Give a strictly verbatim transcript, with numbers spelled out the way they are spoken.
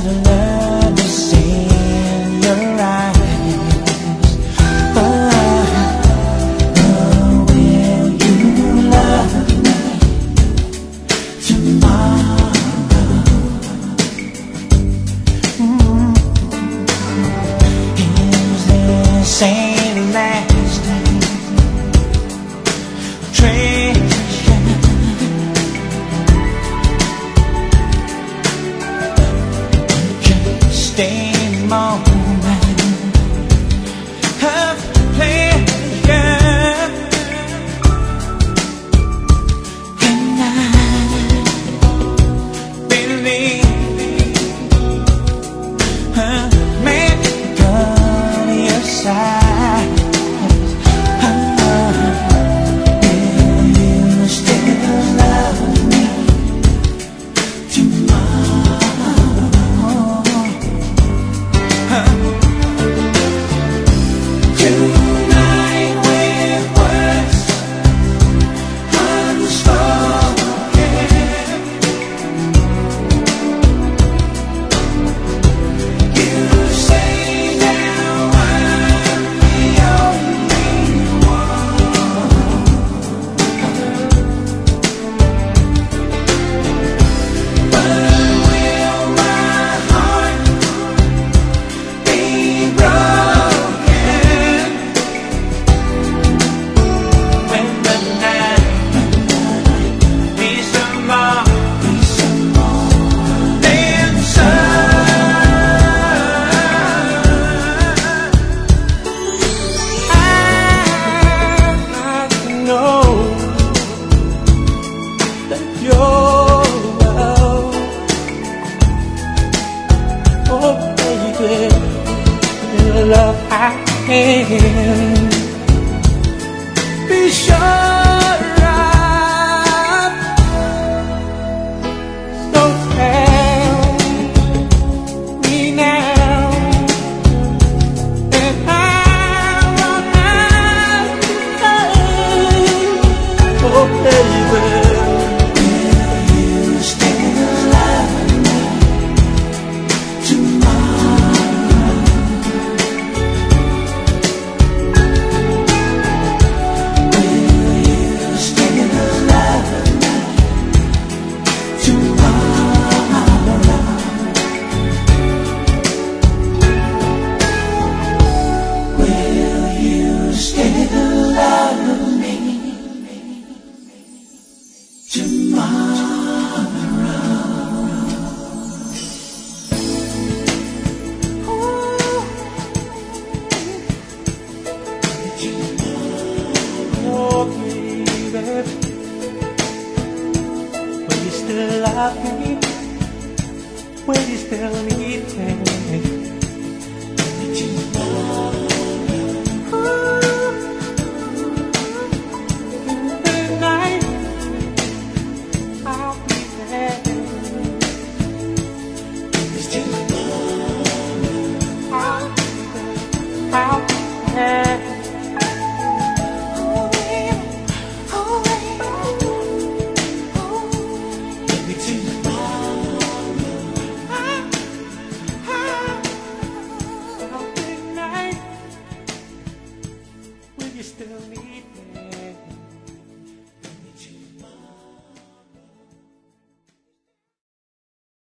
I'd love to see in your eyes. Oh, oh, will you love me tomorrow? Mm-hmm. Is this ain't lasting treasure? Stay moment of pleasure, and I believe uh, make God your side. Uh, will you still love me tomorrow? Tonight with words unspoken, you say now I'm the only one, but will my heart be broken when the night be some more, be some more than sun? I'd like to know that your love, oh baby, the love I can be sure of. So tell me now, and I won't have to know. Oh baby, will you still love me tomorrow? Will you still love me tomorrow? Will you still love me tomorrow? Oh, baby, will you still love me? Will you still need me tomorrow?